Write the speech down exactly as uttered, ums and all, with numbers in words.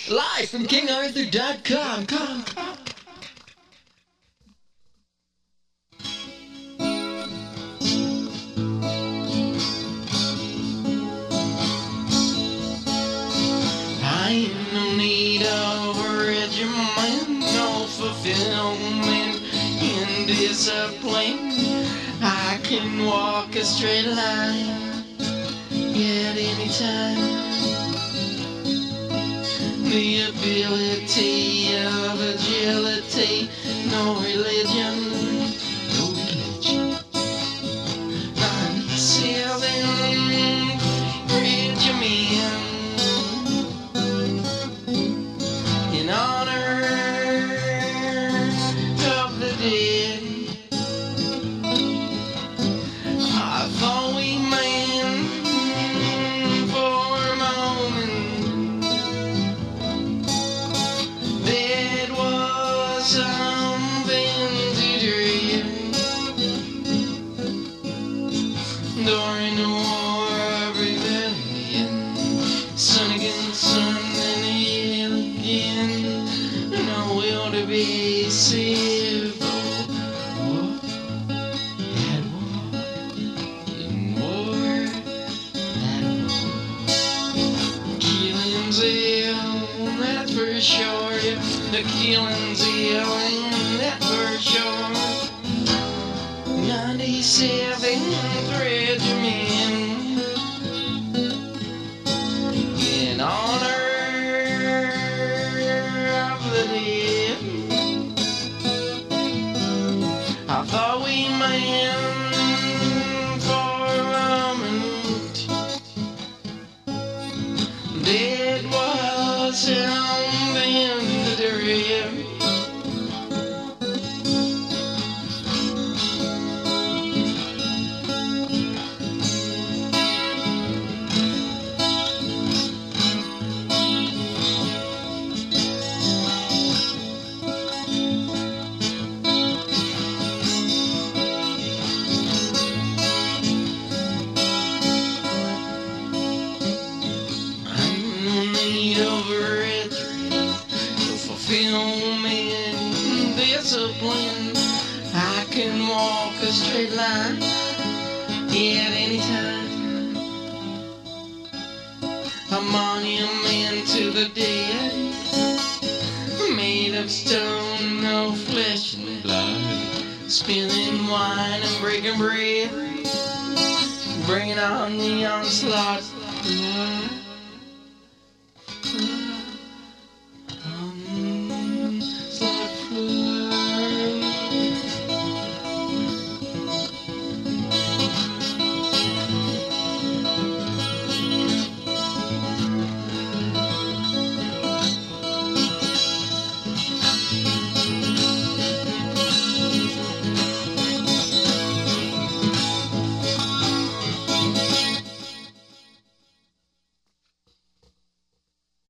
Live from king arthur dot com. Come, come. I ain't no need of a regimen, no fulfillment in discipline. I can walk a straight line at any time. The ability of agility, no religion, no religion. ninety-seven regimen in honor of the dead. I thought we meant for a moment that was something to dream. During the war of rebellion, sun against sun and yell again, no will to be civil war. At war, in war, at war. Killing's ill, that's for sure. Yeah, the killing's ill, and that's for sure. ninety-seventh Regiment in honor of the dead. I thought we meant for a moment that was something to dream. Fulfillment, discipline. I can walk a straight line at any time. A monument to the dead, made of stone, no flesh and blood. Spilling wine and breaking bread, bringing on the onslaught.